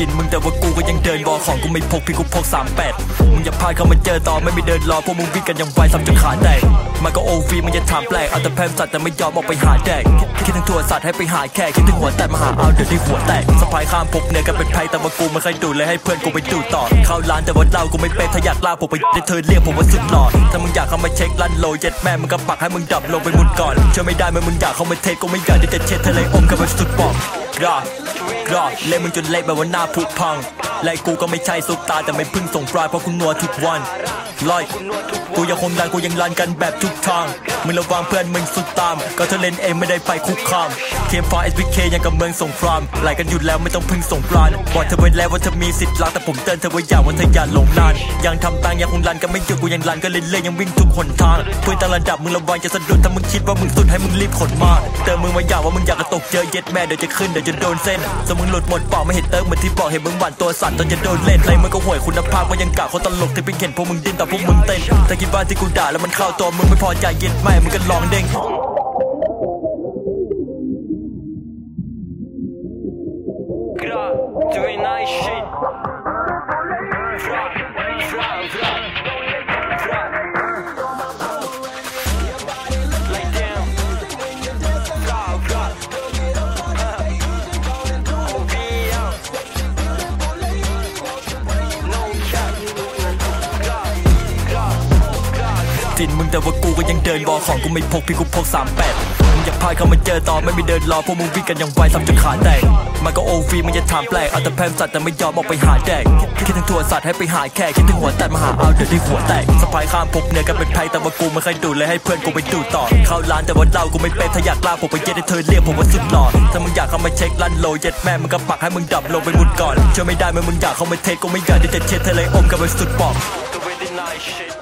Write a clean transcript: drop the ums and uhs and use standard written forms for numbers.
ถิ่นมึงแต่ว่ากูก็ยังเดินวอของกูไม่พกพี่กูพก38มึงอย่าพลาดเข้ามาเจอต่อไม่มีเดินรอพวกมึงวิ่งกันอย่างไวซ้ำจนขาแตกมันก็โอฟีมึงจะถามแปลกเอาแต่แพมสัตว์แต่ไม่ยอมออกไปหาแดกคิดถึงถั่วสัตว์ให้ไปหาแค่คิดถึงหัวแตกมาหาเอาเดี๋ยวได้หัวแตกสะพายข้ามพกเนื้อกันเป็นไพ่แต่ว่ากูไม่เคยดูเลยให้เพื่อนกูไปดูต่อเข้าร้านแต่ว่าเรากูไม่เป็นถ้าอยากล่าผมไปได้เธอเรียกผมว่าสุดหล่อถ้ามึงอยากเข้ามาเช็คลั่นโลเย็ดแม่มึงก็ปักให้มึงดับลงไปมุดก่อนเชื่อไม่ได้มึงอยากเข้ามาเทคกูไม่อยากที่จะเช็ดทะเลอมกันไปสุดปอกกรอเล่มึงจนเละแบบว่าหน้าผุพังและกูก็ไม่ใช่ซุปตาแต่ไม่พึ่งส่งปลายเพราะกูนัวทุกวันลอยกูยังคงดังกูยังรันกันแบบทุกทางมึงระวังเพื่อนมึงสุดตามก็เธอเล่นเองไม่ได้ไปคุกคามเคมฟ้า SBK ยังกับเมืองสงครามไหลกันอยู่แล้วไม่ต้องพึ่งส่งปลานบอกเธอไว้แล้วว่าเธอมีสิทธิ์รักแต่ผมเตือนเธอไว้อย่าว่าเธออย่าหลงนานยังทำตังยังคงรันกันไม่หยุดกูยังรันก็เรื่อยๆยังวิ่งทุกหนทางเพื่อนต่างระดับมึงระวังจะสะดุดถ้ามึงคิดว่ามึงสุดให้มึงรีบขนมาเติมมึงมาอย่าว่ามึงอยากกระตกเจอเย็ดแม่เดี๋ยวจะขึ้นเดี๋ยวจะโดนเส้นสมมึงหลุดหมดปอกไม่เห็นเติมเหมือนที่บอกเห็นมึงหวานตัวสั่นตอนจะโดนเล่นไรมึงก็ห่วยคุณภาพก็ยังกะเขาตลกที่เป็นเห็นพวกมึงดิ้นแต่พวกมึงเต้นแต่คิดว่าที่กูด่าแล้วมันเข้าตัวมึงไม่พอใจเย็ดแม่มึงก็ลองเด้งdoing nice shitถิ่นมึงแต่ว่ากูก็ยังเดินวอของกูไม่พกพี่กูพก38มึงอย่าพลาดเข้ามาเจอต่อไม่มีเดินรอพวกมึงวิ่งกันอย่างไวซ้ำจนขาแตกมันก็โอฟีมึงจะถามแปลกเอาแต่แพมสัตว์แต่ไม่ยอมออกไปหาแดกคิดถึงถั่วสัตว์ให้ไปหาแค่คิดถึงหัวแตกมาหาเอาเดี๋ยวได้หัวแตกสะพายข้ามพกเนื้อกันเป็นไพ่แต่ว่ากูไม่เคยดูเลยให้เพื่อนกูไปดูต่อเข้าร้านแต่ว่าเรากูไม่เป็นถ้าอยากล่าผมไปเย็ดให้เธอเรียกผมว่าสุดหล่อถ้ามึงอยากเข้ามาเช็คลั่นโลเย็ดแม่มึงก็ปักให้มึงดับลงไปมุดก่อนเชื่อไม่ได้มึงอยากเข้ามาเทคกูไม่อยากที่จะเช็ดทะเลอมกันไปสุดปอก